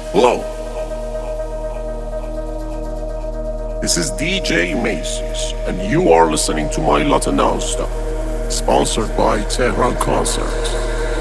Hello. This is DJ Macy's, and you are listening to my Latin non-stop, sponsored by Tehran Concerts.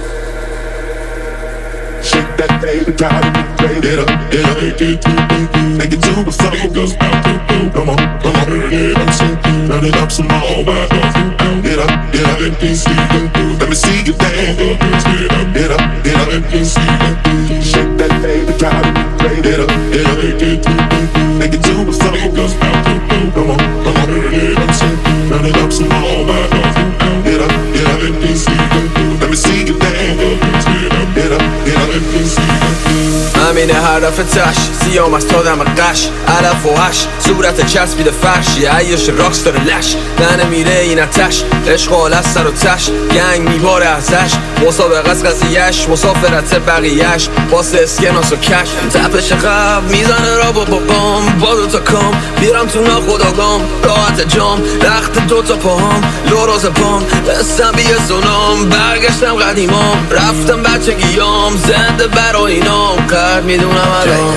Shake that baby, drive it, get up, make it to the floor. Come on, turn it up some more. Get up, let me see you dance. Get up, shake that baby, drive it, get up, make it to the floor. Come on, turn it up some more. Get up, let me see you dance. Get up, همینه هدف تش سیام از تا دم قش علف و هش صورت چسبیده فرشی عیش راکس داره لش دهنه میره این اتش عشق حال از سر و تش گنگ میباره ازش مسابقه از قضیهش مسافرت بقیهش باس اسکناس و کش تپش قبل میزنه را با بابام با دوتا کام بیرم تو ناخداگام راحت جام رخت دوتا پاهام لوراز پام قسم بیه سونام برگشتم قدیمام رفتم بچگیام زنده برای اینام قرد میدونم الان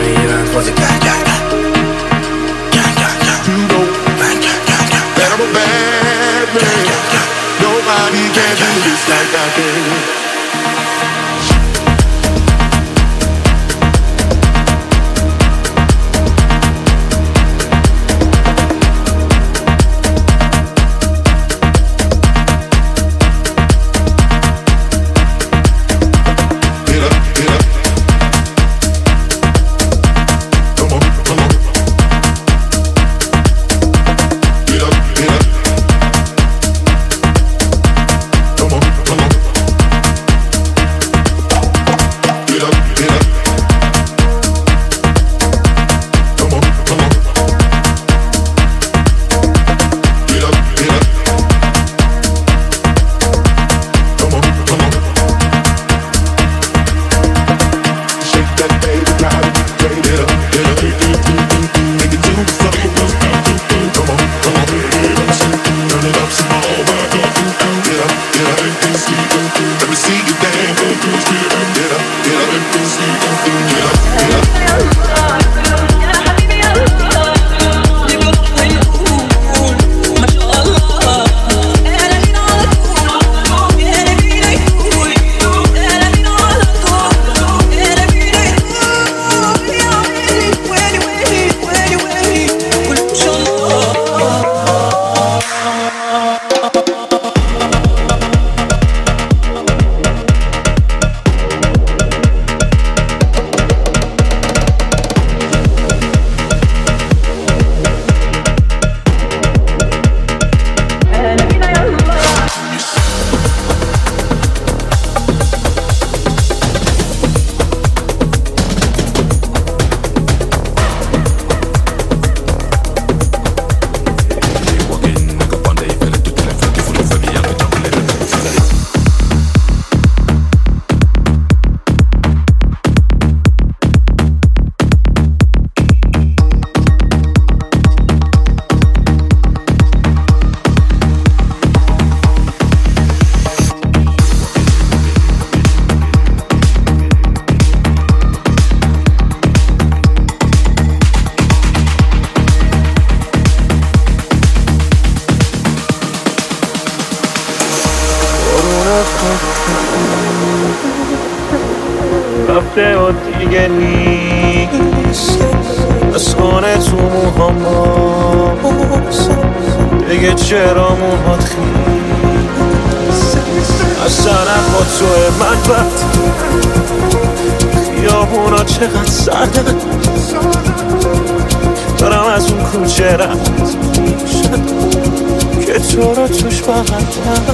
Nobody can do this like I can. رفته و دیگه نیست از خانه تو موهام دیگه چرا موهات خیست از سرم با توه من بد خیابونا چقدر سرده دارم از اون کوچه رفت میشم که تو رو توش بغل کردم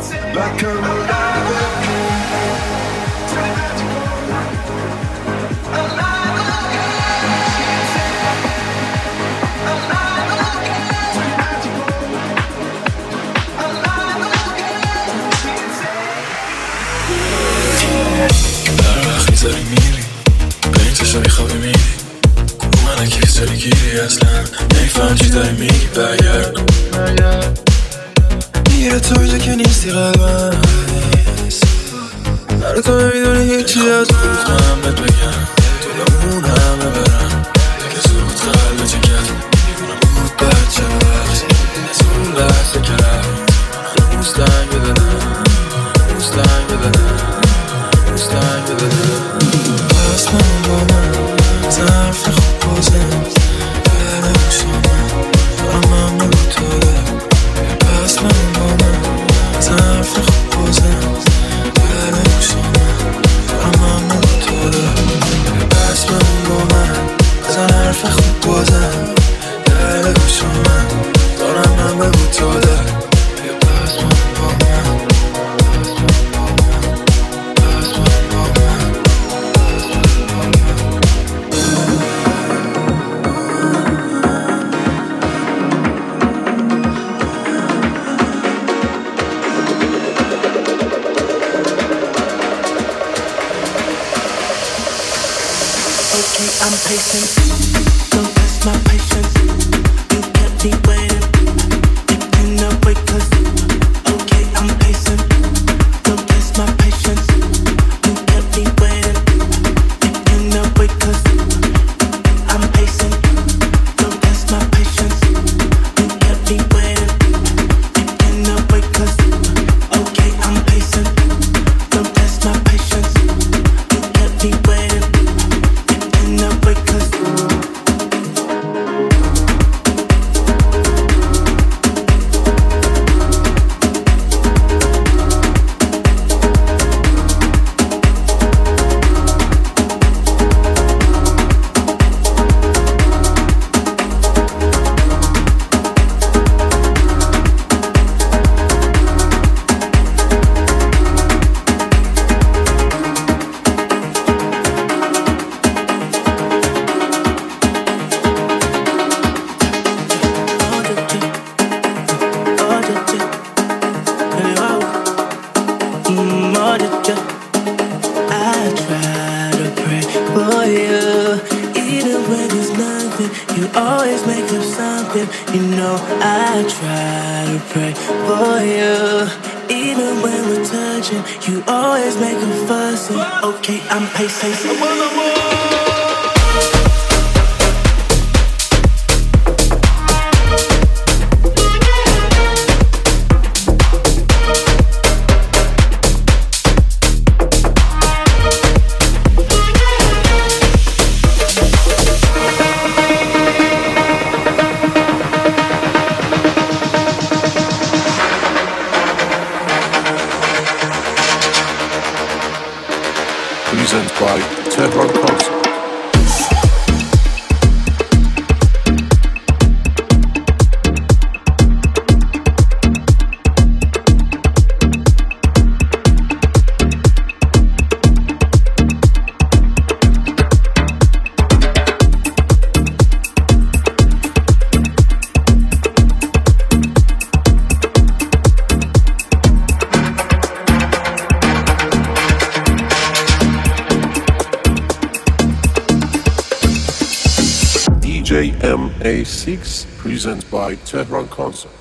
like I'm alive again. داری میری به این چشایی خوابی میری من اکی داری گیری اصلا نیفهم چی داری میگی برگرد میره تو اینجا که نیستی قلبم برای تو نمیدونی هیچی از بود من بهت بگم طولمون همه برم که زود قلب چه کرد میدونم بود بچه وقتی از اون لحظه کرد هنوز تنگ بدنم هنوز تنگ بدنم هنوز تنگ بدنم پس من با من ظرف خوب بازم بره بوشامم دارم من با تو دارم پس من با من ظرف خوب بازم بره بوشامم دارم من با تو دارم پس من با من ظرف خوب بازم بره بوشامم دارم من با تو دارم پس من با من I'm patient, don't test my patience. You kept me waiting, you cannot wait 'cause okay, I'm patient, don't test my patience. You kept me waiting, you cannot wait 'cause I'm patient, don't test my patience. You kept me waiting, you cannot wait 'cause okay, I'm patient, don't test my patience. You kept me waiting. You know I try to pray for you. Even when we're touching, you always make a fuss. Okay, I'm patient. Presented by Tehran Concert. JMA6 presented by Tehran Concert.